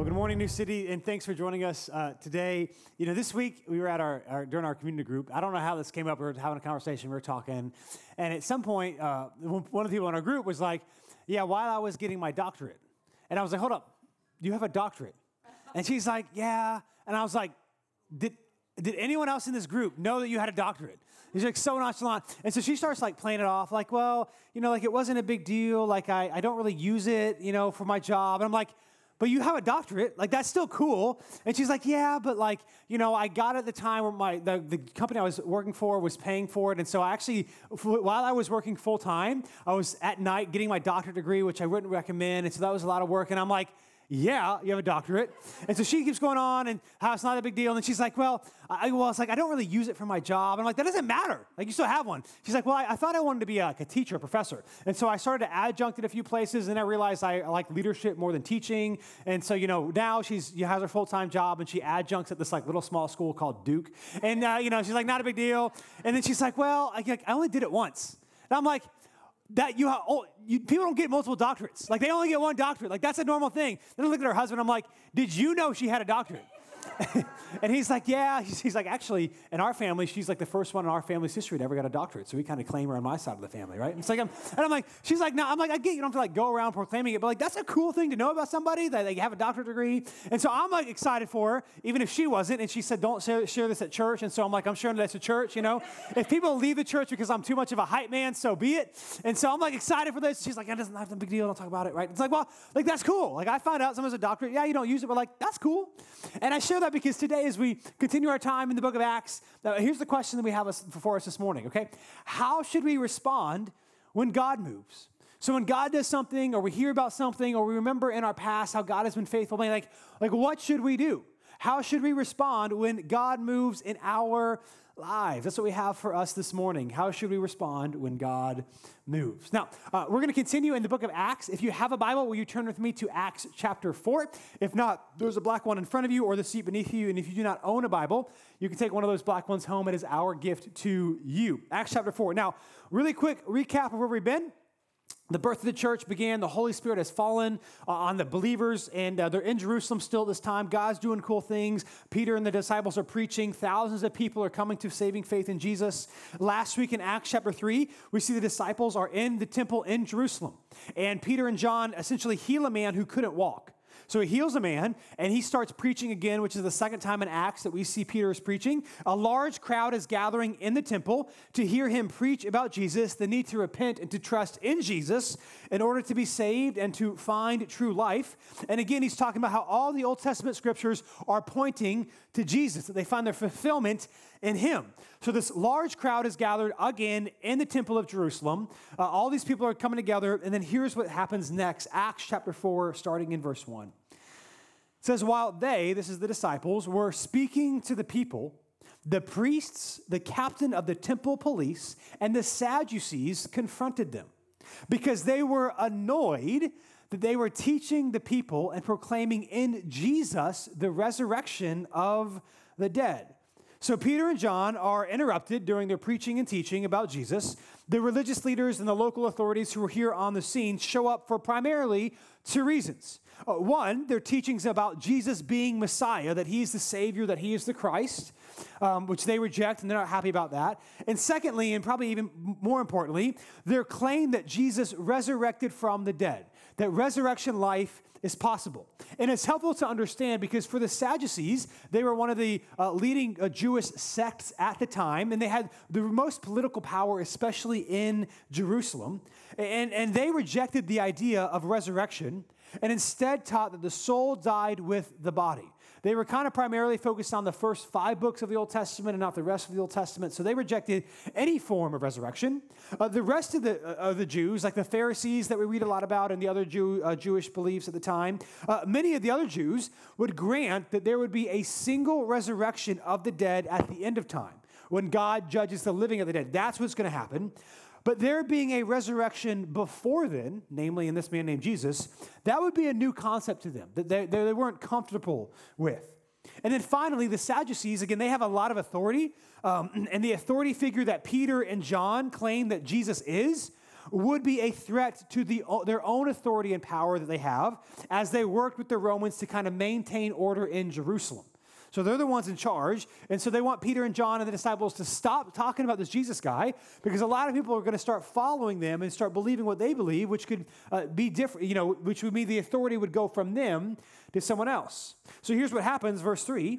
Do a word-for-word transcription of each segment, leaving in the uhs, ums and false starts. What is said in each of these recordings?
Well, good morning, New City, and thanks for joining us uh, today. You know, this week we were at our, our during our community group. I don't know how this came up. We were having a conversation. We were talking, and at some point, uh, one of the people in our group was like, "Yeah, while I was getting my doctorate," and I was like, "Hold up, you have a doctorate?" And she's like, "Yeah," and I was like, "Did did anyone else in this group know that you had a doctorate?" He's like so nonchalant, and so she starts like playing it off, like, "Well, you know, like it wasn't a big deal. Like I I don't really use it, you know, for my job," and I'm like, "But you have a doctorate, like that's still cool." And she's like, "Yeah, but like, you know, I got it at the time where my the, the company I was working for was paying for it. And so I actually, while I was working full time, I was at night getting my doctorate degree, which I wouldn't recommend. And so that was a lot of work." And I'm like, "Yeah, you have a doctorate." And so she keeps going on and how it's not a big deal. And then she's like, well, I, well, it's like, I don't really use it for my job. And I'm like, that doesn't matter. Like, you still have one. She's like, well, I, I thought I wanted to be a, like a teacher, a professor. And so I started to adjunct at a few places, and I realized I, I like leadership more than teaching. And so, you know, now she's, she has her full-time job, and she adjuncts at this like little small school called Duke. And, uh, you know, she's like, not a big deal. And then she's like, well, I, I only did it once. And I'm like, that you, have, oh, you people don't get multiple doctorates. Like, they only get one doctorate. Like, that's a normal thing. Then I look at her husband. I'm like, did you know she had a doctorate? And he's like, yeah. He's, he's like, actually, in our family, she's like the first one in our family's history to ever get a doctorate. So we kind of claim her on my side of the family, right? And it's like, I'm, and I'm like, she's like, no. I'm like, I get you don't have to like go around proclaiming it, but like that's a cool thing to know about somebody that they have a doctorate degree. And so I'm like excited for her, even if she wasn't. And she said, don't share, share this at church. And so I'm like, I'm sharing this at church. You know, if people leave the church because I'm too much of a hype man, so be it. And so I'm like excited for this. She's like, it doesn't have a big deal. Don't talk about it, right? It's like, well, like that's cool. Like I found out someone's a doctorate. Yeah, you don't use it, but like that's cool. And I share that because today, as we continue our time in the book of Acts, uh, here's the question that we have before us this morning, okay? How should we respond when God moves? So when God does something, or we hear about something, or we remember in our past how God has been faithful, like, like what should we do? How should we respond when God moves in our lives? That's what we have for us this morning. How should we respond when God moves? Now, uh, we're going to continue in the book of Acts. If you have a Bible, will you turn with me to Acts chapter four? If not, there's a black one in front of you or the seat beneath you. And if you do not own a Bible, you can take one of those black ones home. It is our gift to you. Acts chapter four. Now, really quick recap of where we've been. The birth of the church began. The Holy Spirit has fallen uh, on the believers, and uh, they're in Jerusalem still at this time. God's doing cool things. Peter and the disciples are preaching. Thousands of people are coming to saving faith in Jesus. Last week in Acts chapter three, we see the disciples are in the temple in Jerusalem, and Peter and John essentially heal a man who couldn't walk. So he heals a man, and he starts preaching again, which is the second time in Acts that we see Peter is preaching. A large crowd is gathering in the temple to hear him preach about Jesus, the need to repent and to trust in Jesus in order to be saved and to find true life. And again, he's talking about how all the Old Testament scriptures are pointing to Jesus, that they find their fulfillment in him. So this large crowd is gathered again in the temple of Jerusalem. Uh, all these people are coming together, and then here's what happens next. Acts chapter four, starting in verse one. It says, while they, this is the disciples, were speaking to the people, the priests, the captain of the temple police, and the Sadducees confronted them because they were annoyed that they were teaching the people and proclaiming in Jesus the resurrection of the dead. So Peter and John are interrupted during their preaching and teaching about Jesus. The religious leaders and the local authorities who are here on the scene show up for primarily two reasons. Uh, one, their teachings about Jesus being Messiah, that he's the Savior, that he is the Christ, um, which they reject, and they're not happy about that. And secondly, and probably even more importantly, their claim that Jesus resurrected from the dead, that resurrection life is possible. And it's helpful to understand because for the Sadducees, they were one of the uh, leading uh, Jewish sects at the time, and they had the most political power, especially in Jerusalem. And, and they rejected the idea of resurrection and instead taught that the soul died with the body. They were kind of primarily focused on the first five books of the Old Testament and not the rest of the Old Testament, so they rejected any form of resurrection. Uh, the rest of the, uh, of the Jews, like the Pharisees that we read a lot about and the other Jew, uh, Jewish beliefs at the time, uh, many of the other Jews would grant that there would be a single resurrection of the dead at the end of time, when God judges the living of the dead. That's what's going to happen. But there being a resurrection before then, namely in this man named Jesus, that would be a new concept to them that they, they weren't comfortable with. And then finally, the Sadducees, again, they have a lot of authority. Um, and the authority figure that Peter and John claim that Jesus is would be a threat to the, their own authority and power that they have as they worked with the Romans to kind of maintain order in Jerusalem. So they're the ones in charge, and so they want Peter and John and the disciples to stop talking about this Jesus guy, because a lot of people are going to start following them and start believing what they believe, which could uh, be different, you know, which would mean the authority would go from them to someone else. So here's what happens, verse three.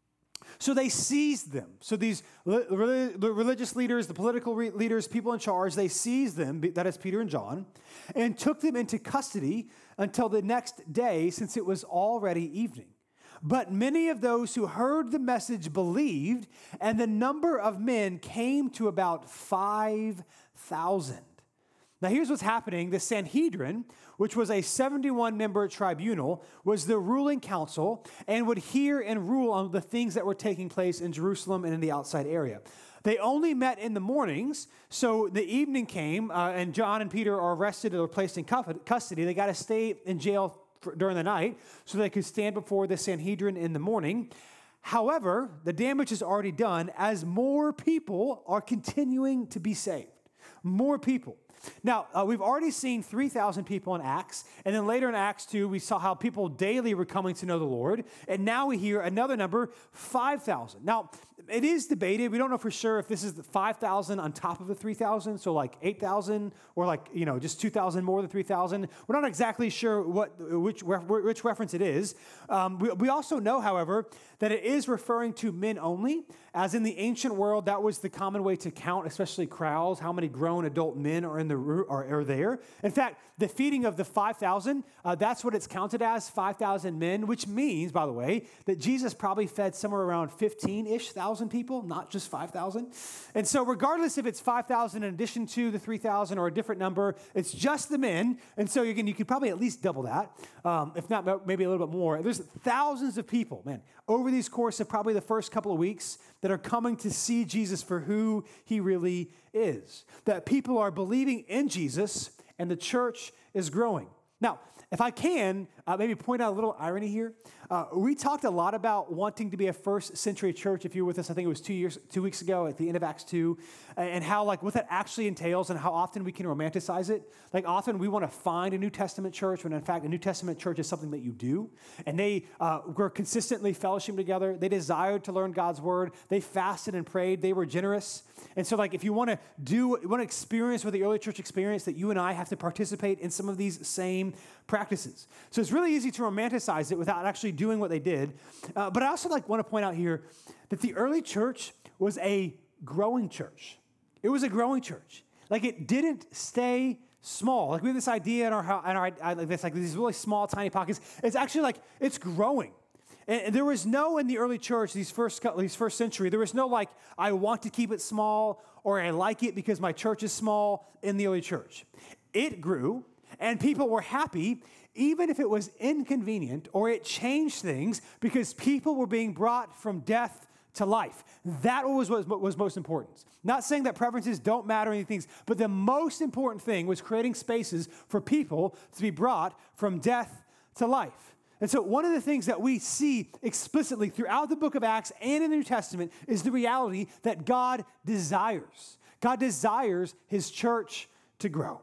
So they seized them. So these the religious leaders, the political re- leaders, people in charge, they seized them, that is Peter and John, and took them into custody until the next day, since it was already evening. But many of those who heard the message believed, and the number of men came to about five thousand. Now here's what's happening. The Sanhedrin, which was a seventy-one member tribunal, was the ruling council and would hear and rule on the things that were taking place in Jerusalem and in the outside area. They only met in the mornings, so the evening came, uh, and John and Peter are arrested or placed in custody. They got to stay in jail during the night so they could stand before the Sanhedrin in the morning. However, the damage is already done as more people are continuing to be saved. More people. Now, uh, we've already seen three thousand people in Acts, and then later in Acts two, we saw how people daily were coming to know the Lord, and now we hear another number, five thousand. Now, it is debated. We don't know for sure if this is the five thousand on top of the three thousand, so like eight thousand, or like, you know, just two thousand more than three thousand. We're not exactly sure what which, which reference it is. Um, we, we also know, however, that it is referring to men only, as in the ancient world, that was the common way to count, especially crowds, how many grown adult men are in the are, are there. In fact, the feeding of the five thousand, uh, that's what it's counted as, five thousand men, which means, by the way, that Jesus probably fed somewhere around fifteen-ish thousand people, not just five thousand. And so regardless if it's five thousand in addition to the three thousand or a different number, it's just the men. And so again, you could probably at least double that, um, if not maybe a little bit more. There's thousands of people, man, over these course of probably the first couple of weeks that are coming to see Jesus for who he really is. That people are believing in Jesus and the church is growing. Now, if I can, uh, maybe point out a little irony here. Uh, we talked a lot about wanting to be a first century church. If you were with us, I think it was two years, two weeks ago at the end of Acts two, and how like what that actually entails and how often we can romanticize it. Like often we want to find a New Testament church when in fact a New Testament church is something that you do. And they uh, were consistently fellowshipping together. They desired to learn God's word. They fasted and prayed. They were generous. And so like if you want to do, you want to experience what the early church experienced, that you and I have to participate in some of these same practices. So it's really easy to romanticize it without actually doing what they did. Uh, but I also like want to point out here that the early church was a growing church. It was a growing church. Like it didn't stay small. Like we have this idea in our, in our like this, like these really small, tiny pockets. It's actually like it's growing. And there was no in the early church, these first these first century, there was no like, I want to keep it small or I like it because my church is small in the early church. It grew and people were happy even if it was inconvenient or it changed things because people were being brought from death to life. That was what was most important. Not saying that preferences don't matter or anything, but the most important thing was creating spaces for people to be brought from death to life. And so one of the things that we see explicitly throughout the book of Acts and in the New Testament is the reality that God desires. God desires his church to grow.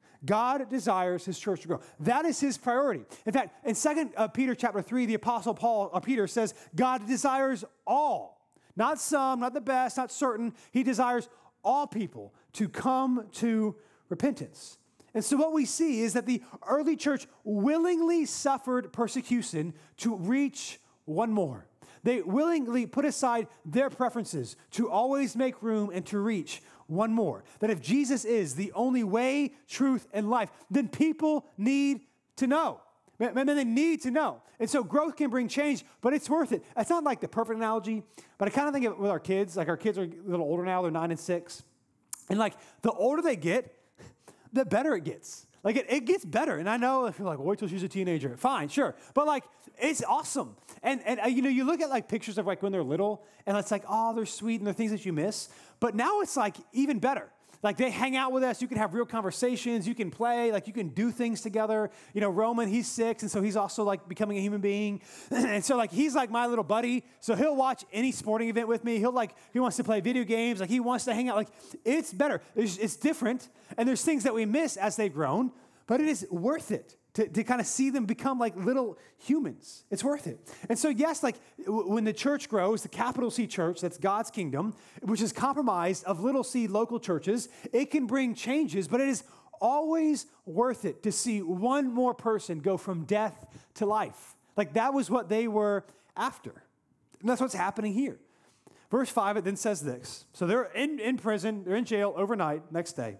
God desires his church to grow. That is his priority. In fact, in Second Peter chapter three, the apostle Paul, or Peter says, God desires all, not some, not the best, not certain. He desires all people to come to repentance. And so what we see is that the early church willingly suffered persecution to reach one more. They willingly put aside their preferences to always make room and to reach one more. That if Jesus is the only way, truth, and life, then people need to know. Man, they need to know. And so growth can bring change, but it's worth it. It's not like the perfect analogy, but I kind of think of it with our kids. Like our kids are a little older now. They're nine and six. And like the older they get, the better it gets. Like it, it gets better. And I know if you're like, well, wait till she's a teenager. Fine, sure. But like, it's awesome. And, and uh, you know, you look at like pictures of like when they're little and it's like, oh, they're sweet and they're things that you miss. But now it's like even better. Like they hang out with us. You can have real conversations. You can play. Like you can do things together. You know, Roman, he's six, and so he's also like becoming a human being. And so like he's like my little buddy. So he'll watch any sporting event with me. He'll like he wants to play video games. Like he wants to hang out. Like it's better. It's, it's different. And there's things that we miss as they've grown, but it is worth it. To, to kind of see them become like little humans. It's worth it. And so, yes, like w- when the church grows, the capital C church, that's God's kingdom, which is comprised of little c local churches, it can bring changes, but it is always worth it to see one more person go from death to life. Like that was what they were after. And that's what's happening here. Verse five, it then says this. So they're in, in prison, they're in jail overnight, next day.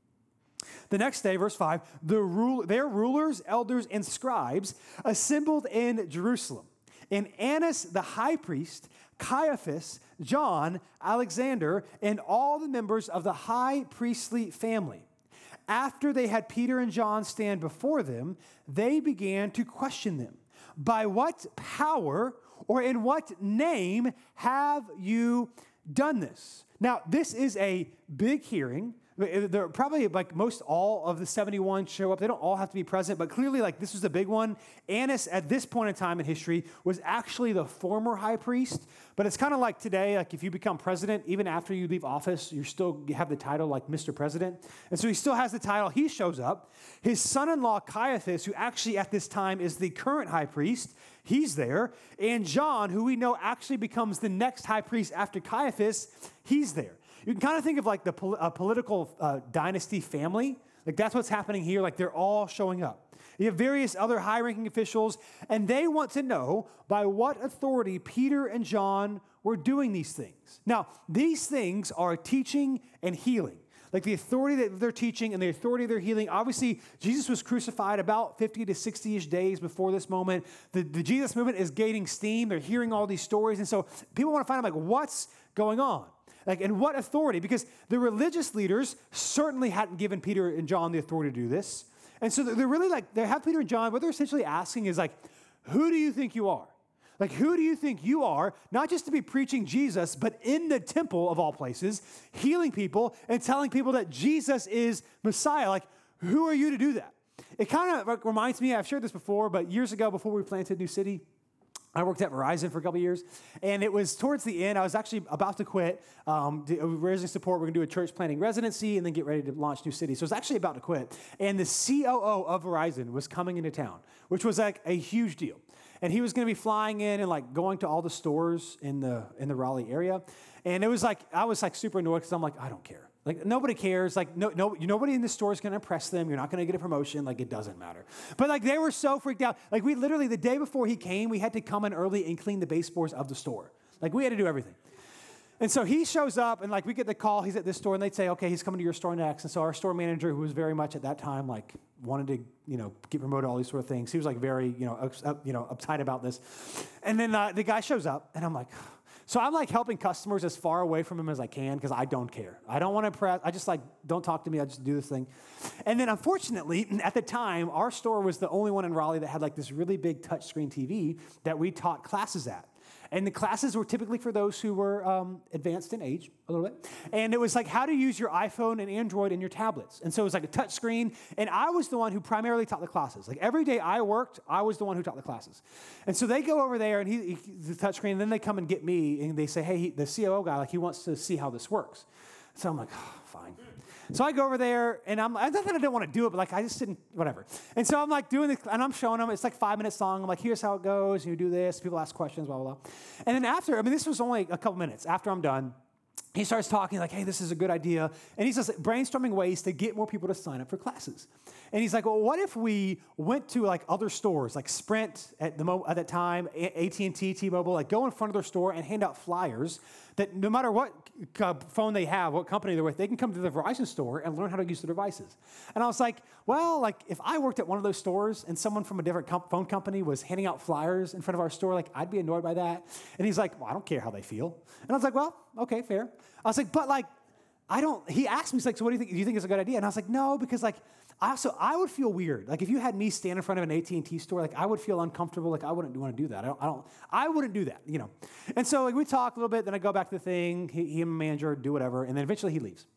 The next day, verse five, the rule, their rulers, elders, and scribes assembled in Jerusalem. And Annas the high priest, Caiaphas, John, Alexander, and all the members of the high priestly family. After they had Peter and John stand before them, they began to question them. By what power or in what name have you done this? Now, this is a big hearing. They're probably like most all of the seventy-one show up. They don't all have to be present, but clearly like this was a big one. Annas at this point in time in history was actually the former high priest, but it's kind of like today, like if you become president, even after you leave office, you still have the title like Mister President. And so he still has the title. He shows up. His son-in-law Caiaphas, who actually at this time is the current high priest, he's there. And John, who we know actually becomes the next high priest after Caiaphas, he's there. You can kind of think of like the pol- uh, political uh, dynasty family. Like that's what's happening here. Like they're all showing up. You have various other high-ranking officials, and they want to know by what authority Peter and John were doing these things. Now, these things are teaching and healing. Like the authority that they're teaching and the authority they're healing. Obviously, Jesus was crucified about fifty to sixty-ish days before this moment. The, the Jesus movement is gaining steam. They're hearing all these stories. And so people want to find out like what's going on. Like, and what authority? Because the religious leaders certainly hadn't given Peter and John the authority to do this. And so they're really like, they have Peter and John, what they're essentially asking is like, who do you think you are? Like, who do you think you are? Not just to be preaching Jesus, but in the temple of all places, healing people and telling people that Jesus is Messiah. Like, who are you to do that? It kind of reminds me, I've shared this before, but years ago before we planted New City, I worked at Verizon for a couple of years, and it was towards the end. I was actually about to quit. Um, Resident Support, we're going to do a church planting residency and then get ready to launch New City. So I was actually about to quit. And the C O O of Verizon was coming into town, which was like a huge deal. And he was going to be flying in and like going to all the stores in the in the Raleigh area. And it was like, I was like super annoyed because I'm like, I don't care. Like, nobody cares. Like, no, no, nobody in the store is going to impress them. You're not going to get a promotion. Like, it doesn't matter. But, like, they were so freaked out. Like, we literally, the day before he came, we had to come in early and clean the baseboards of the store. Like, we had to do everything. And so he shows up, and, like, we get the call. He's at this store, and they'd say, okay, he's coming to your store next. And so our store manager, who was very much at that time, like, wanted to, you know, get promoted, all these sort of things. He was, like, very, you know, up, up, you know uptight about this. And then uh, the guy shows up, and I'm like... So I'm like helping customers as far away from him as I can because I don't care. I don't want to impress. I just like, don't talk to me. I just do this thing. And then unfortunately, at the time, our store was the only one in Raleigh that had like this really big touchscreen T V that we taught classes at. And the classes were typically for those who were um, advanced in age a little bit. And it was like how to use your iPhone and Android in your tablets. And so it was like a touch screen. And I was the one who primarily taught the classes. Like every day I worked, I was the one who taught the classes. And so they go over there and he, he the touch screen, and then they come and get me and they say, hey, he, the C O O guy, like he wants to see how this works. So I'm like, oh, fine. So I go over there, and I'm, not that I didn't want to do it, but like I just didn't, whatever. And so I'm like doing this, and I'm showing them, it's like five minutes long. I'm like, here's how it goes, and you do this, people ask questions, blah, blah, blah. And then after, I mean, this was only a couple minutes. After I'm done, he starts talking like, hey, this is a good idea. And he's just brainstorming ways to get more people to sign up for classes. And he's like, well, what if we went to like other stores, like Sprint at the mo- at that time, A T and T, T-Mobile, like go in front of their store and hand out flyers that no matter what uh, phone they have, what company they're with, they can come to the Verizon store and learn how to use the devices. And I was like, well, like if I worked at one of those stores and someone from a different com- phone company was handing out flyers in front of our store, like I'd be annoyed by that. And he's like, well, I don't care how they feel. And I was like, well, okay, fair. I was like, but like, I don't, he asked me, he's like, so what do you think, do you think it's a good idea? And I was like, no, because like, I also, I would feel weird. Like if you had me stand in front of an A T and T store, like I would feel uncomfortable. Like I wouldn't want to do that. I don't, I don't, I wouldn't do that, you know? And so like we talk a little bit, then I go back to the thing, he, he and my manager do whatever, and then eventually he leaves.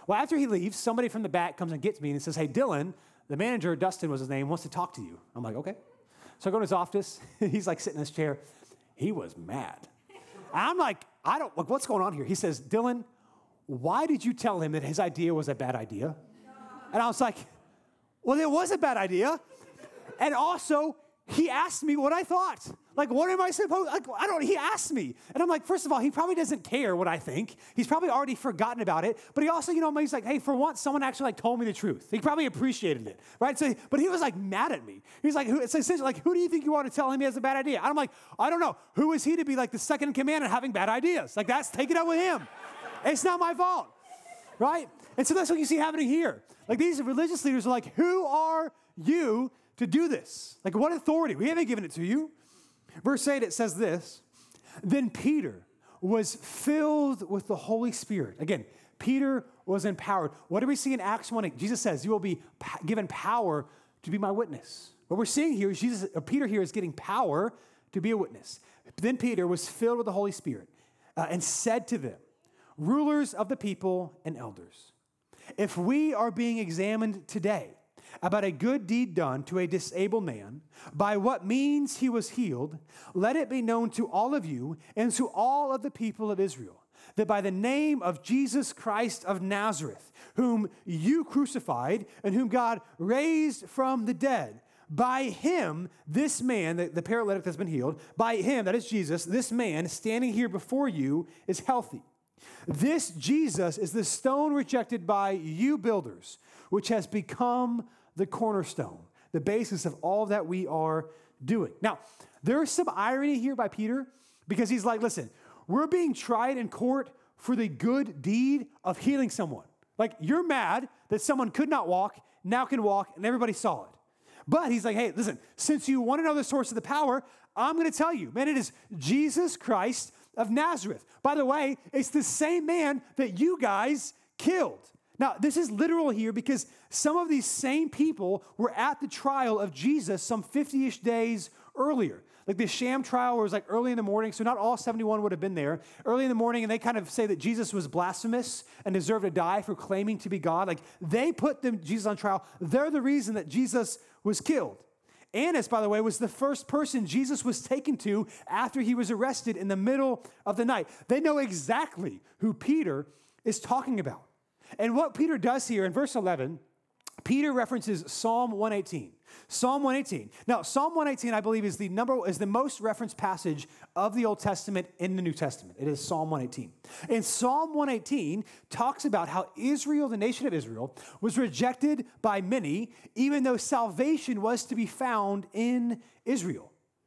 Well, after he leaves, somebody from the back comes and gets me and says, hey, Dylan, the manager, Dustin was his name, wants to talk to you. I'm like, okay. So I go to his office. He's like sitting in his chair. He was mad. I'm like, I don't, like, what's going on here? He says, Dylan, why did you tell him that his idea was a bad idea? And I was like, well, it was a bad idea. And also, he asked me what I thought. Like, what am I supposed, like, I don't, he asked me. And I'm like, first of all, he probably doesn't care what I think. He's probably already forgotten about it. But he also, you know, he's like, hey, for once, someone actually like told me the truth. He probably appreciated it, right? So, but he was like mad at me. He's like, who, it's essentially like, who do you think you want to tell him he has a bad idea? I'm like, I don't know. Who is he to be like the second in command and having bad ideas? Like, that's, take it up with him. It's not my fault, right? And so that's what you see happening here. Like, these religious leaders are like, who are you to do this? Like, what authority? We haven't given it to you. Verse eight, it says this, then Peter was filled with the Holy Spirit. Again, Peter was empowered. What do we see in Acts one eight? Jesus says, you will be given power to be my witness. What we're seeing here is Jesus, or Peter here is getting power to be a witness. Then Peter was filled with the Holy Spirit uh, and said to them, rulers of the people and elders, if we are being examined today about a good deed done to a disabled man, by what means he was healed, let it be known to all of you and to all of the people of Israel, that by the name of Jesus Christ of Nazareth, whom you crucified and whom God raised from the dead, by him, this man, the, the paralytic that's been healed, by him, that is Jesus, this man standing here before you is healthy. This Jesus is the stone rejected by you builders, which has become the cornerstone, the basis of all that we are doing. Now, there is some irony here by Peter because he's like, listen, we're being tried in court for the good deed of healing someone. Like, you're mad that someone could not walk, now can walk, and everybody saw it. But he's like, hey, listen, since you want to know the source of the power, I'm going to tell you, man, it is Jesus Christ of Nazareth. By the way, it's the same man that you guys killed. Now, this is literal here because some of these same people were at the trial of Jesus some fifty-ish days earlier. Like the sham trial was like early in the morning, so not all seventy-one would have been there. Early in the morning, and they kind of say that Jesus was blasphemous and deserved to die for claiming to be God. Like they put them, Jesus on trial. They're the reason that Jesus was killed. Annas, by the way, was the first person Jesus was taken to after he was arrested in the middle of the night. They know exactly who Peter is talking about. And what Peter does here in verse eleven, Peter references Psalm one eighteen. Psalm one eighteen. Now, Psalm one eighteen, I believe, is the number is the most referenced passage of the Old Testament in the New Testament. It is Psalm one eighteen. And Psalm one eighteen talks about how Israel, the nation of Israel, was rejected by many, even though salvation was to be found in Israel.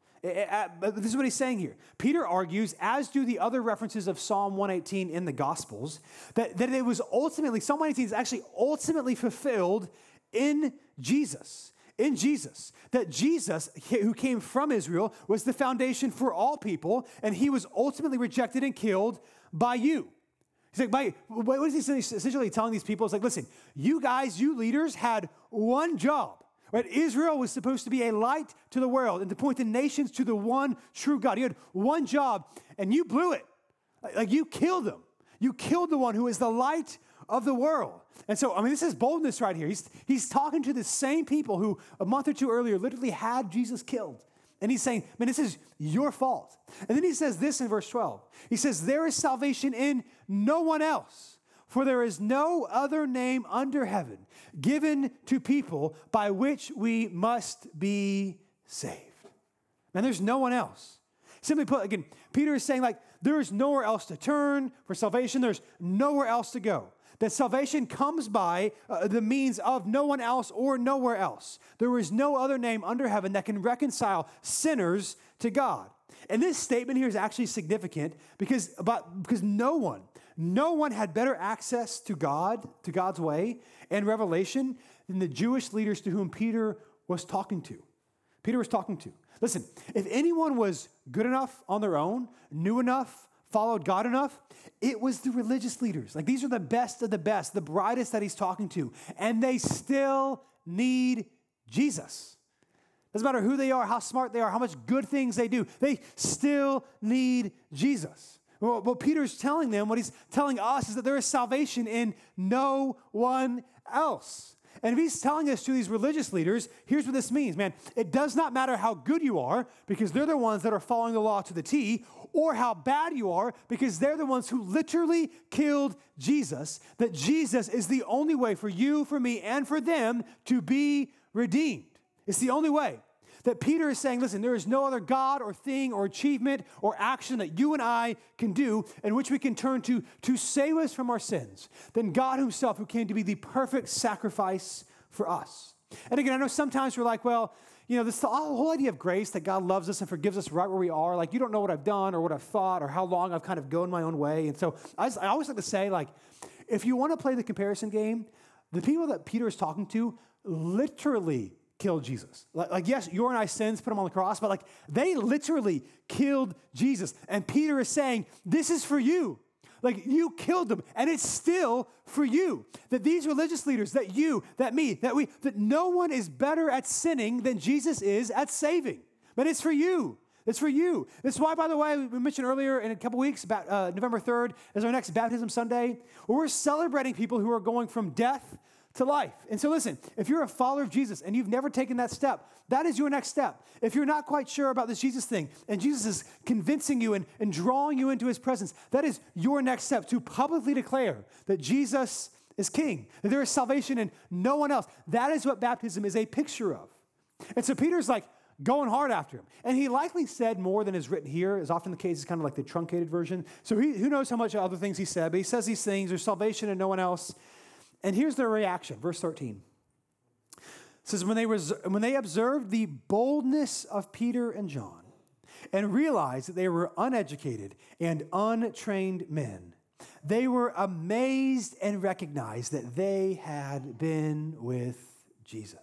But this is what he's saying here. Peter argues, as do the other references of Psalm one eighteen in the Gospels, that, that it was ultimately, Psalm one eighteen is actually ultimately fulfilled in Jesus. In Jesus. That Jesus, who came from Israel, was the foundation for all people, and he was ultimately rejected and killed by you. He's like, by, what is he essentially telling these people? It's like, listen, you guys, you leaders had one job. Right? Israel was supposed to be a light to the world and to point the nations to the one true God. You had one job and you blew it. Like you killed them. You killed the one who is the light of the world. And so, I mean, this is boldness right here. He's, he's talking to the same people who a month or two earlier literally had Jesus killed. And he's saying, man, this is your fault. And then he says this in verse twelve. He says, there is salvation in no one else. For there is no other name under heaven given to people by which we must be saved. And there's no one else. Simply put, again, Peter is saying like, there is nowhere else to turn for salvation. There's nowhere else to go. That salvation comes by uh, the means of no one else or nowhere else. There is no other name under heaven that can reconcile sinners to God. And this statement here is actually significant because, about, because no one, no one had better access to God, to God's way and revelation than the Jewish leaders to whom Peter was talking to. Peter was talking to. Listen, if anyone was good enough on their own, knew enough, followed God enough, it was the religious leaders. Like these are the best of the best, the brightest that he's talking to. And they still need Jesus. Doesn't matter who they are, how smart they are, how much good things they do. They still need Jesus. Well, what Peter's telling them, what he's telling us, is that there is salvation in no one else. And if he's telling us to these religious leaders, here's what this means, man. It does not matter how good you are, because they're the ones that are following the law to the T, or how bad you are, because they're the ones who literally killed Jesus, that Jesus is the only way for you, for me, and for them to be redeemed. It's the only way. That Peter is saying, listen, there is no other God or thing or achievement or action that you and I can do in which we can turn to to save us from our sins than God himself, who came to be the perfect sacrifice for us. And again, I know sometimes we're like, well, you know, this the whole idea of grace, that God loves us and forgives us right where we are. Like, you don't know what I've done or what I've thought or how long I've kind of gone my own way. And so I, just, I always like to say, like, if you want to play the comparison game, the people that Peter is talking to literally killed Jesus. Like, like, yes, your and I sins put him on the cross, but like they literally killed Jesus. And Peter is saying, this is for you. Like, you killed them, and it's still for you. That these religious leaders, that you, that me, that we, that no one is better at sinning than Jesus is at saving. But it's for you. It's for you. That's why, by the way, we mentioned earlier in a couple weeks, about uh, November third is our next Baptism Sunday, where we're celebrating people who are going from death to life. And so listen, if you're a follower of Jesus and you've never taken that step, that is your next step. If you're not quite sure about this Jesus thing and Jesus is convincing you and, and drawing you into his presence, that is your next step, to publicly declare that Jesus is king, that there is salvation in no one else. That is what baptism is a picture of. And so Peter's like going hard after him. And he likely said more than is written here, is often the case. It's kind of like the truncated version. So he, who knows how much other things he said, but he says these things, there's salvation in no one else. And here's their reaction, verse thirteen. It says, when they, res- when they observed the boldness of Peter and John and realized that they were uneducated and untrained men, they were amazed and recognized that they had been with Jesus.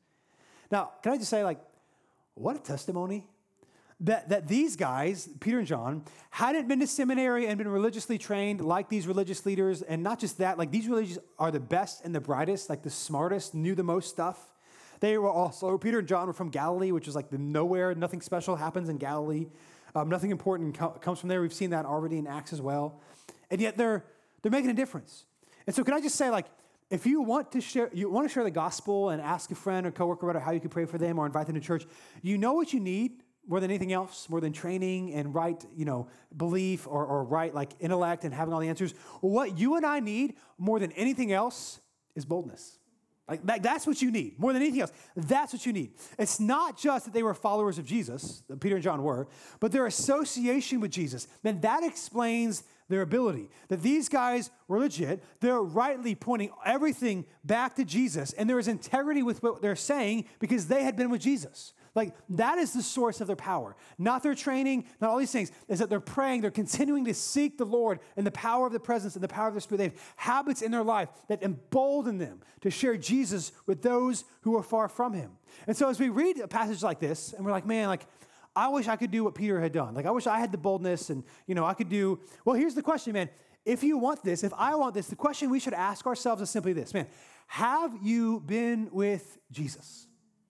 Now, can I just say, like, what a testimony. That, that these guys, Peter and John, hadn't been to seminary and been religiously trained like these religious leaders. And not just that, like these religious are the best and the brightest, like the smartest, knew the most stuff. They were also, Peter and John were from Galilee, which is like the nowhere, nothing special happens in Galilee. Um, nothing important co- comes from there. We've seen that already in Acts as well. And yet they're they're making a difference. And so can I just say, like, if you want to share, you want to share the gospel and ask a friend or coworker about how you can pray for them or invite them to church, you know what you need more than anything else, more than training and right, you know, belief or, or right, like intellect and having all the answers. What you and I need more than anything else is boldness. Like that, that's what you need more than anything else. That's what you need. It's not just that they were followers of Jesus, that Peter and John were, but their association with Jesus. Man, that explains their ability. That these guys were legit. They're rightly pointing everything back to Jesus, and there is integrity with what they're saying because they had been with Jesus. Like, that is the source of their power. Not their training, not all these things, is that they're praying, they're continuing to seek the Lord and the power of the presence and the power of the Spirit. They have habits in their life that embolden them to share Jesus with those who are far from him. And so as we read a passage like this, and we're like, man, like, I wish I could do what Peter had done. Like, I wish I had the boldness and, you know, I could do, well, here's the question, man. If you want this, if I want this, the question we should ask ourselves is simply this, man, have you been with Jesus?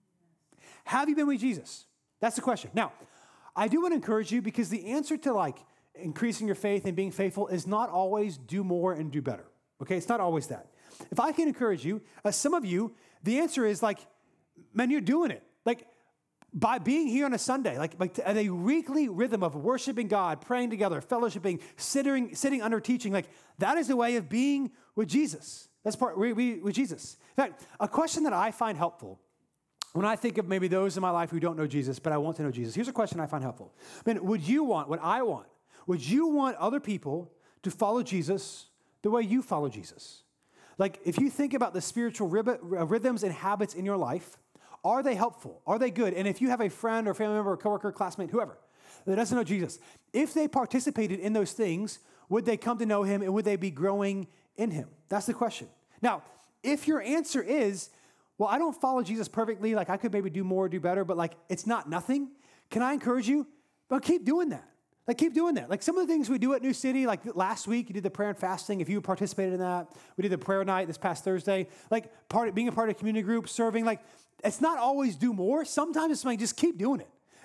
Have you been with Jesus? That's the question. Now, I do want to encourage you because the answer to like increasing your faith and being faithful is not always do more and do better. Okay, it's not always that. If I can encourage you, uh, some of you, the answer is like, man, you're doing it. Like by being here on a Sunday, like, like at a weekly rhythm of worshiping God, praying together, fellowshipping, sitting, sitting under teaching, like that is a way of being with Jesus. That's part we, we, with Jesus. In fact, a question that I find helpful when I think of maybe those in my life who don't know Jesus, but I want to know Jesus, here's a question I find helpful. I mean, would you want, what I want, would you want other people to follow Jesus the way you follow Jesus? Like, if you think about the spiritual rhythms and habits in your life, are they helpful? Are they good? And if you have a friend or family member or coworker, classmate, whoever, that doesn't know Jesus, if they participated in those things, would they come to know him and would they be growing in him? That's the question. Now, if your answer is, well, I don't follow Jesus perfectly, like I could maybe do more, do better, but like it's not nothing, can I encourage you? But keep doing that. Like keep doing that. Like some of the things we do at New City, like last week, you did the prayer and fasting. If you participated in that, we did the prayer night this past Thursday. Like part of, being a part of a community group, serving, like it's not always do more. Sometimes it's like just keep doing it.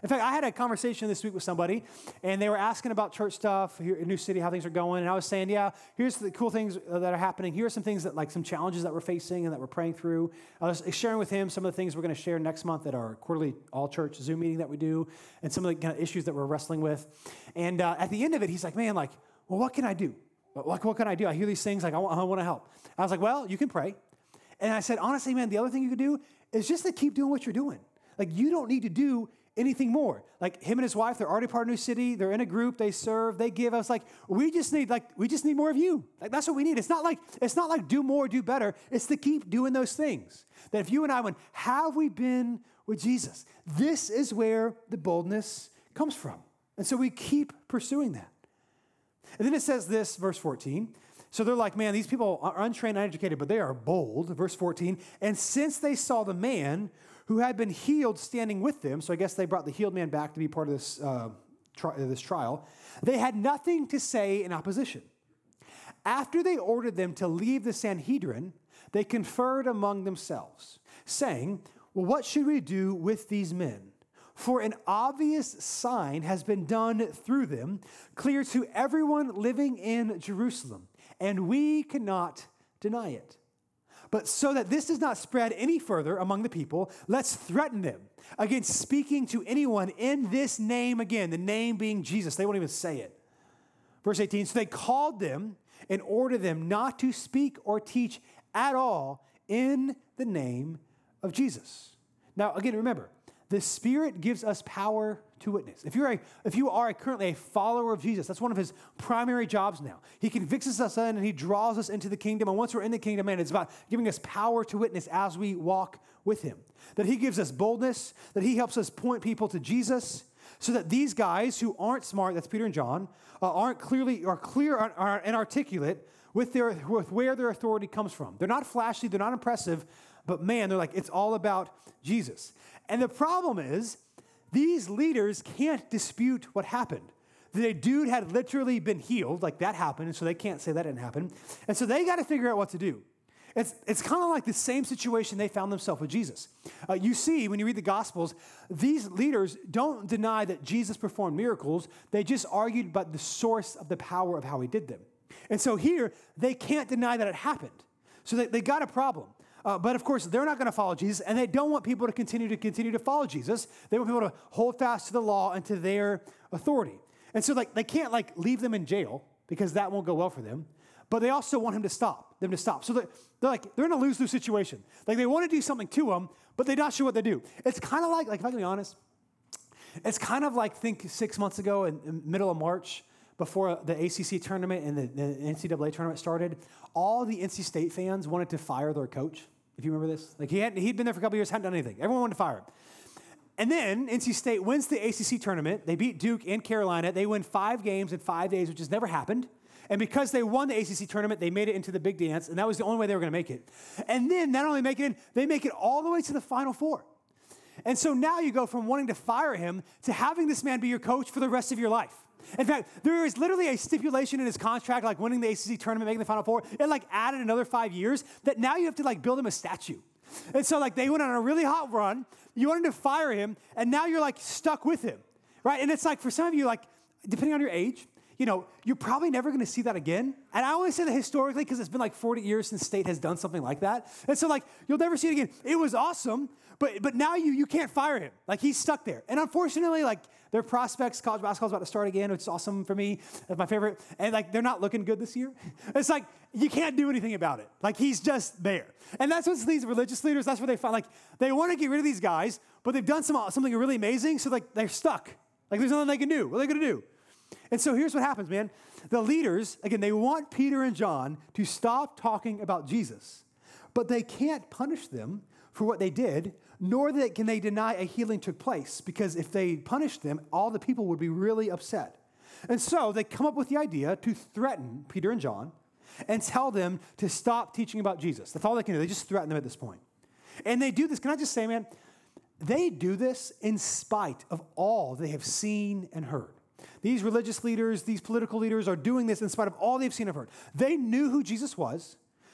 In fact, I had a conversation this week with somebody, and they were asking about church stuff here in New City, how things are going, and I was saying, yeah, here's the cool things that are happening. Here are some things that, like, some challenges that we're facing and that we're praying through. I was sharing with him some of the things we're going to share next month at our quarterly all-church Zoom meeting that we do, and some of the kind of issues that we're wrestling with. And uh, at the end of it, he's like, man, like, well, what can I do? Like, what can I do? I hear these things, like, I want, I want to help. I was like, well, you can pray. And I said, honestly, man, the other thing you could do is just to keep doing what you're doing. Like, you don't need to do anything more. Like, him and his wife, they're already part of New City. They're in a group. They serve. They give. I was like, we just need, like, we just need more of you. Like, that's what we need. It's not like, it's not like do more, do better. It's to keep doing those things. That if you and I went, have we been with Jesus? This is where the boldness comes from. And so we keep pursuing that. And then it says this, verse fourteen. So they're like, man, these people are untrained, uneducated, but they are bold. Verse fourteen. And since they saw the man who had been healed standing with them, so I guess they brought the healed man back to be part of this, uh, tri- this trial, they had nothing to say in opposition. After they ordered them to leave the Sanhedrin, they conferred among themselves, saying, well, what should we do with these men? For an obvious sign has been done through them, clear to everyone living in Jerusalem, and we cannot deny it. But so that this does not spread any further among the people, let's threaten them against speaking to anyone in this name again, the name being Jesus. They won't even say it. Verse eighteen, so they called them and ordered them not to speak or teach at all in the name of Jesus. Now, again, remember, the Spirit gives us power to witness. If you're a, if you are a, currently a follower of Jesus, that's one of his primary jobs now. He convicts us in and he draws us into the kingdom. And once we're in the kingdom, man, it's about giving us power to witness as we walk with him. That he gives us boldness, that he helps us point people to Jesus, so that these guys who aren't smart, that's Peter and John, uh, aren't clearly are clear are, are, and articulate with their with where their authority comes from. They're not flashy, they're not impressive, but man, they're like, it's all about Jesus. And the problem is, these leaders can't dispute what happened. The dude had literally been healed, like that happened, and so they can't say that didn't happen. And so they got to figure out what to do. It's, it's kind of like the same situation they found themselves with Jesus. Uh, you see, when you read the Gospels, these leaders don't deny that Jesus performed miracles. They just argued about the source of the power of how he did them. And so here, they can't deny that it happened. So they, they got a problem. Uh, but of course, they're not going to follow Jesus, and they don't want people to continue to continue to follow Jesus. They want people to hold fast to the law and to their authority. And so like they can't like leave them in jail because that won't go well for them. But they also want him to stop, them to stop. So they're, they're like, they're in a lose-lose situation. Like they want to do something to him, but they're not sure what they do. It's kind of like, like if I can be honest, it's kind of like think six months ago in, in middle of March, before the A C C tournament and the, the N C double A tournament started, all the N C State fans wanted to fire their coach. If you remember this, like he had he'd been there for a couple years, hadn't done anything. Everyone wanted to fire him. And then N C State wins the A C C tournament. They beat Duke and Carolina. They win five games in five days, which has never happened. And because they won the A C C tournament, they made it into the big dance, and that was the only way they were going to make it. And then not only make it in, they make it all the way to the Final Four. And so now you go from wanting to fire him to having this man be your coach for the rest of your life. In fact, there is literally a stipulation in his contract, like winning the A C C tournament, making the Final Four, and like added another five years, that now you have to like build him a statue. And so like they went on a really hot run, you wanted to fire him, and now you're like stuck with him, right? And it's like for some of you, like depending on your age, you know, you're probably never going to see that again. And I only say that historically because it's been like forty years since State has done something like that. And so like you'll never see it again. It was awesome, but but now you you can't fire him. Like he's stuck there. And unfortunately, like their prospects, college basketball is about to start again, which is awesome for me. That's my favorite. And like they're not looking good this year. It's like you can't do anything about it. Like he's just there. And that's what these religious leaders, that's where they find like they want to get rid of these guys, but they've done some something really amazing, so like they're stuck. Like there's nothing they can do. What are they going to do? And so here's what happens, man. The leaders, again, they want Peter and John to stop talking about Jesus, but they can't punish them for what they did, nor that can they deny a healing took place, because if they punished them, all the people would be really upset. And so they come up with the idea to threaten Peter and John and tell them to stop teaching about Jesus. That's all they can do. They just threaten them at this point. And they do this. Can I just say, man, they do this in spite of all they have seen and heard. These religious leaders, these political leaders are doing this in spite of all they've seen and heard. They knew who Jesus was.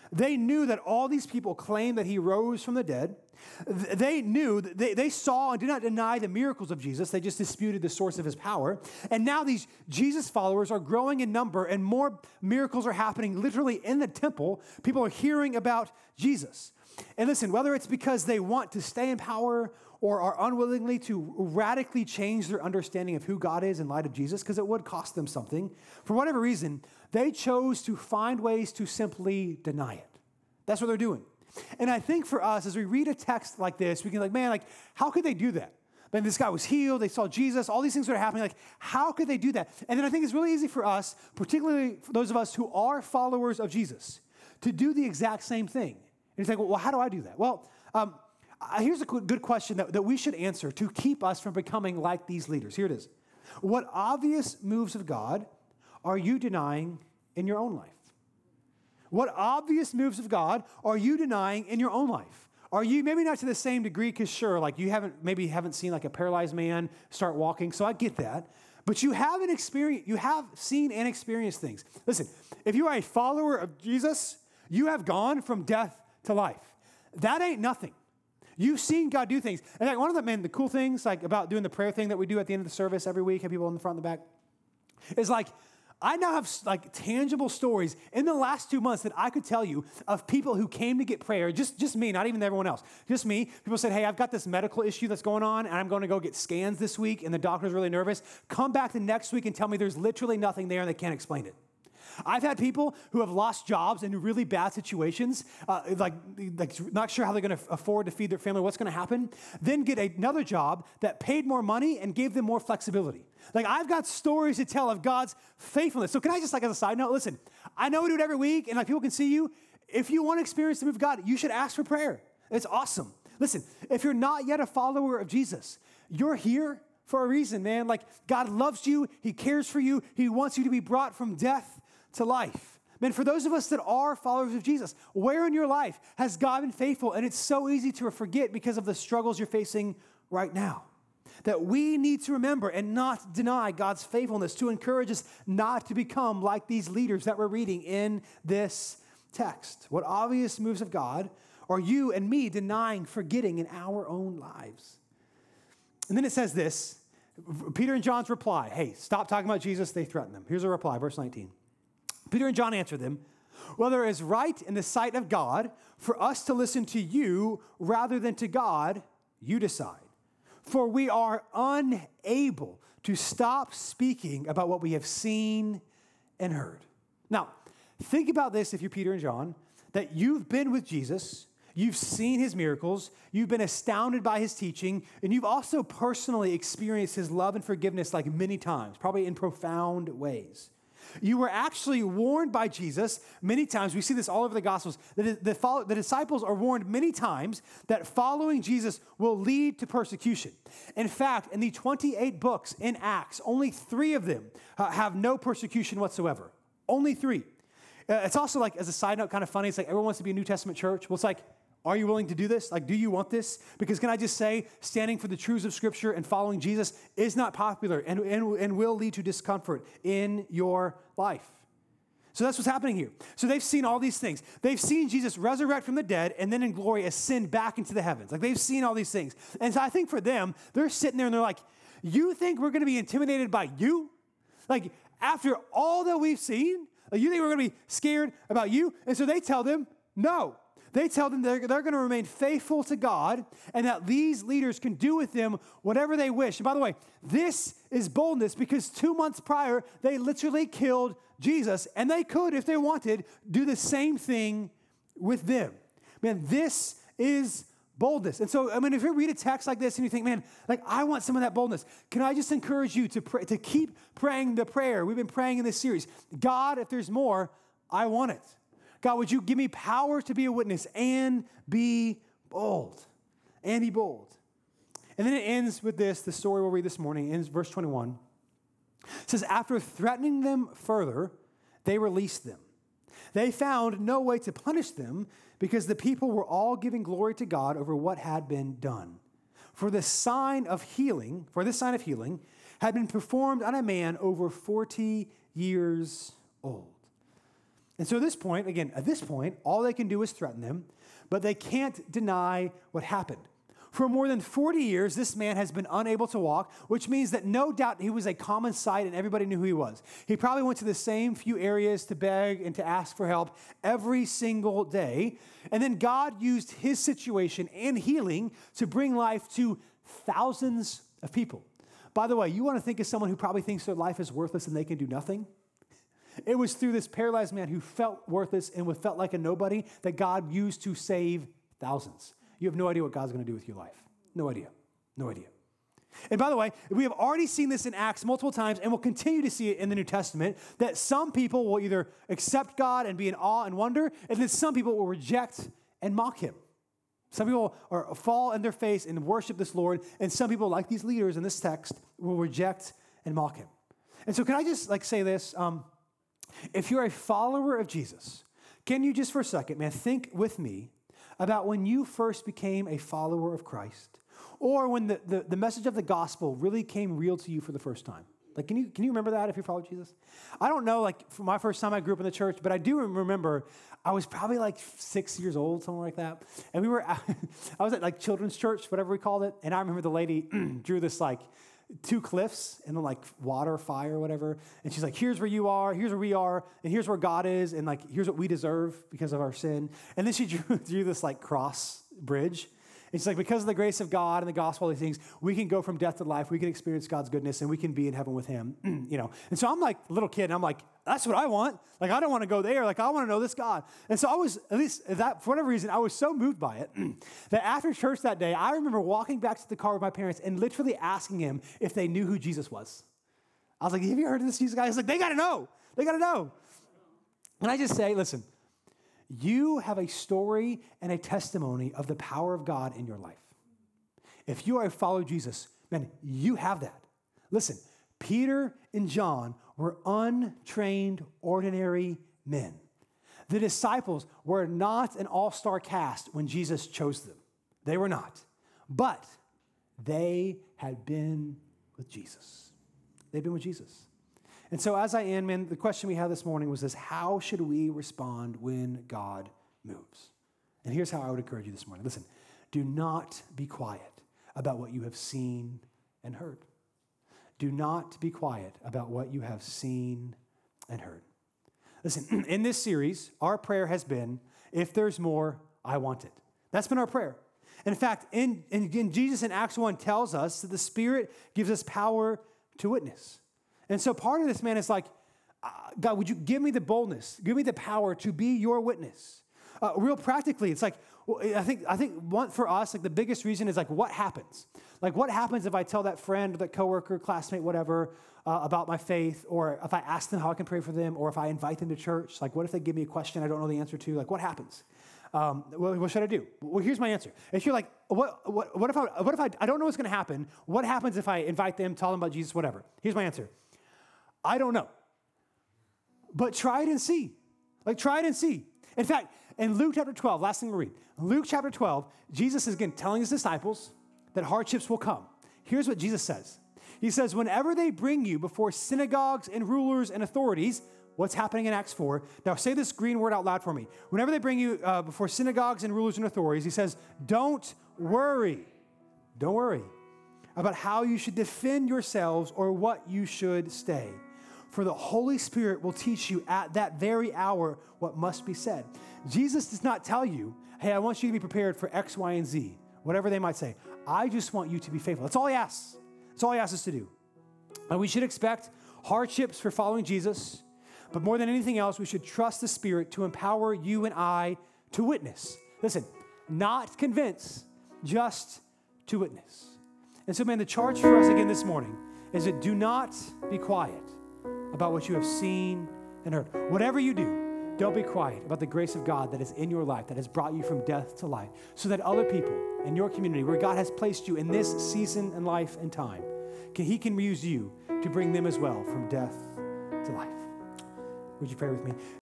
They knew that all these people claimed that he rose from the dead. They knew, that they, they saw and did not deny the miracles of Jesus. They just disputed the source of his power. And now these Jesus followers are growing in number and more miracles are happening literally in the temple. People are hearing about Jesus. And listen, whether it's because they want to stay in power or are unwillingly to radically change their understanding of who God is in light of Jesus, because it would cost them something, for whatever reason, they chose to find ways to simply deny it. That's what they're doing. And I think for us, as we read a text like this, we can like, man, like, how could they do that? Man, this guy was healed, they saw Jesus, all these things that are happening, like, how could they do that? And then I think it's really easy for us, particularly for those of us who are followers of Jesus, to do the exact same thing. And it's like, well, how do I do that? Well, um, here's a good question that, that we should answer to keep us from becoming like these leaders. Here it is. What obvious moves of God are you denying in your own life? What obvious moves of God are you denying in your own life? Are you, maybe not to the same degree, because sure, like you haven't, maybe haven't seen like a paralyzed man start walking, so I get that. But you have an experience, you have seen and experienced things. Listen, if you are a follower of Jesus, you have gone from death to life. That ain't nothing. You've seen God do things. And like one of the, man, the cool things like about doing the prayer thing that we do at the end of the service every week, have people in the front and the back, is like, I now have like tangible stories in the last two months that I could tell you of people who came to get prayer, just, just me, not even everyone else, just me. People said, hey, I've got this medical issue that's going on and I'm going to go get scans this week and the doctor's really nervous. Come back the next week and tell me there's literally nothing there and they can't explain it. I've had people who have lost jobs in really bad situations, uh, like, like not sure how they're going to afford to feed their family, what's going to happen, then get another job that paid more money and gave them more flexibility. Like I've got stories to tell of God's faithfulness. So can I just like as a side note, listen, I know we do it every week and like people can see you. If you want to experience the move of God, you should ask for prayer. It's awesome. Listen, if you're not yet a follower of Jesus, you're here for a reason, man. Like God loves you. He cares for you. He wants you to be brought from death to life. Man, for those of us that are followers of Jesus, where in your life has God been faithful? And it's so easy to forget because of the struggles you're facing right now. That we need to remember and not deny God's faithfulness, to encourage us not to become like these leaders that we're reading in this text. What obvious moves of God are you and me denying, forgetting in our own lives? And then it says this, Peter and John's reply, hey, stop talking about Jesus, they threaten them. Here's a reply, verse nineteen. Peter and John answered them, whether it is right in the sight of God for us to listen to you rather than to God, you decide. For we are unable to stop speaking about what we have seen and heard. Now, think about this if you're Peter and John, that you've been with Jesus, you've seen his miracles, you've been astounded by his teaching, and you've also personally experienced his love and forgiveness like many times, probably in profound ways. You were actually warned by Jesus many times. We see this all over the Gospels. The, the, follow, the disciples are warned many times that following Jesus will lead to persecution. In fact, in the twenty-eight books in Acts, only three of them uh, have no persecution whatsoever. Only three. Uh, it's also like, as a side note, kind of funny. It's like everyone wants to be a New Testament church. Well, it's like, are you willing to do this? Like, do you want this? Because can I just say, standing for the truths of Scripture and following Jesus is not popular and, and, and will lead to discomfort in your life. So that's what's happening here. So they've seen all these things. They've seen Jesus resurrect from the dead and then in glory ascend back into the heavens. Like they've seen all these things. And so I think for them, they're sitting there and they're like, you think we're going to be intimidated by you? Like after all that we've seen, like, you think we're going to be scared about you? And so they tell them, no. They tell them they're, they're going to remain faithful to God and that these leaders can do with them whatever they wish. And by the way, this is boldness because two months prior, they literally killed Jesus and they could, if they wanted, do the same thing with them. Man, this is boldness. And so, I mean, if you read a text like this and you think, man, like I want some of that boldness, can I just encourage you to pray, to keep praying the prayer we've been praying in this series? God, if there's more, I want it. God, would you give me power to be a witness and be bold? And be bold. And then it ends with this, the story we'll read this morning, ends verse twenty-one. It says, after threatening them further, they released them. They found no way to punish them because the people were all giving glory to God over what had been done. For the sign of healing, for this sign of healing had been performed on a man over forty years old. And so at this point, again, at this point, all they can do is threaten them, but they can't deny what happened. For more than forty years, this man has been unable to walk, which means that no doubt he was a common sight and everybody knew who he was. He probably went to the same few areas to beg and to ask for help every single day. And then God used his situation and healing to bring life to thousands of people. By the way, you want to think of someone who probably thinks their life is worthless and they can do nothing? It was through this paralyzed man who felt worthless and felt like a nobody that God used to save thousands. You have no idea what God's going to do with your life. No idea. No idea. And by the way, we have already seen this in Acts multiple times, and we'll continue to see it in the New Testament, that some people will either accept God and be in awe and wonder, and then some people will reject and mock him. Some people are, fall on their face and worship this Lord, and some people, like these leaders in this text, will reject and mock him. And so can I just like say this? Um, if you're a follower of Jesus, can you just for a second, man, think with me about when you first became a follower of Christ, or when the, the, the message of the gospel really came real to you for the first time. Like, can you can you remember that if you follow Jesus? I don't know, like, for my first time I grew up in the church, but I do remember I was probably like six years old, something like that. And we were, I was at like children's church, whatever we called it. And I remember the lady drew this like two cliffs and then like water, fire, whatever. And she's like, here's where you are, here's where we are, and here's where God is, and like, here's what we deserve because of our sin. And then she drew, drew this like cross bridge. And she's like, because of the grace of God and the gospel, all these things, we can go from death to life, we can experience God's goodness, and we can be in heaven with him, you know. And so I'm like a little kid, and I'm like, that's what I want. Like, I don't want to go there. Like, I want to know this God. And so I was, at least that, for whatever reason, I was so moved by it that after church that day, I remember walking back to the car with my parents and literally asking him if they knew who Jesus was. I was like, have you heard of this Jesus guy? He's like, they got to know. They got to know. And I just say, listen, you have a story and a testimony of the power of God in your life. If you are a follower of Jesus, man, you have that. Listen, Peter and John were untrained, ordinary men. The disciples were not an all-star cast when Jesus chose them. They were not. But they had been with Jesus. They'd been with Jesus. And so as I end, man, the question we had this morning was this: how should we respond when God moves? And here's how I would encourage you this morning. Listen, do not be quiet about what you have seen and heard. Do not be quiet about what you have seen and heard. Listen, in this series, our prayer has been, if there's more, I want it. That's been our prayer. In fact, in, in, in Jesus in Acts one tells us that the Spirit gives us power to witness. And so part of this, man, is like, uh, God, would you give me the boldness, give me the power to be your witness? Uh, real practically, it's like, well, I think I think one for us, like the biggest reason is like, what happens? Like, what happens if I tell that friend, that coworker, classmate, whatever, uh, about my faith, or if I ask them how I can pray for them, or if I invite them to church? Like, what if they give me a question I don't know the answer to? Like, what happens? Um, well, what should I do? Well, here's my answer. If you're like, what, what, what if I, what if I, I don't know what's going to happen? What happens if I invite them, tell them about Jesus, whatever? Here's my answer. I don't know. But try it and see. Like, try it and see. In fact, in Luke chapter twelve, last thing we'll read. Luke chapter twelve, Jesus is again telling his disciples that hardships will come. Here's what Jesus says. He says, whenever they bring you before synagogues and rulers and authorities, what's happening in Acts four? Now say this green word out loud for me. Whenever they bring you uh, before synagogues and rulers and authorities, he says, don't worry. Don't worry about how you should defend yourselves or what you should say. For the Holy Spirit will teach you at that very hour what must be said. Jesus does not tell you, hey, I want you to be prepared for X, Y, and Z, whatever they might say. I just want you to be faithful. That's all he asks. That's all he asks us to do. And we should expect hardships for following Jesus, but more than anything else, we should trust the Spirit to empower you and I to witness. Listen, not convince, just to witness. And so, man, the charge for us again this morning is that do not be quiet about what you have seen and heard. Whatever you do, don't be quiet about the grace of God that is in your life, that has brought you from death to life, so that other people in your community, where God has placed you in this season in life and time, can, he can use you to bring them as well from death to life. Would you pray with me?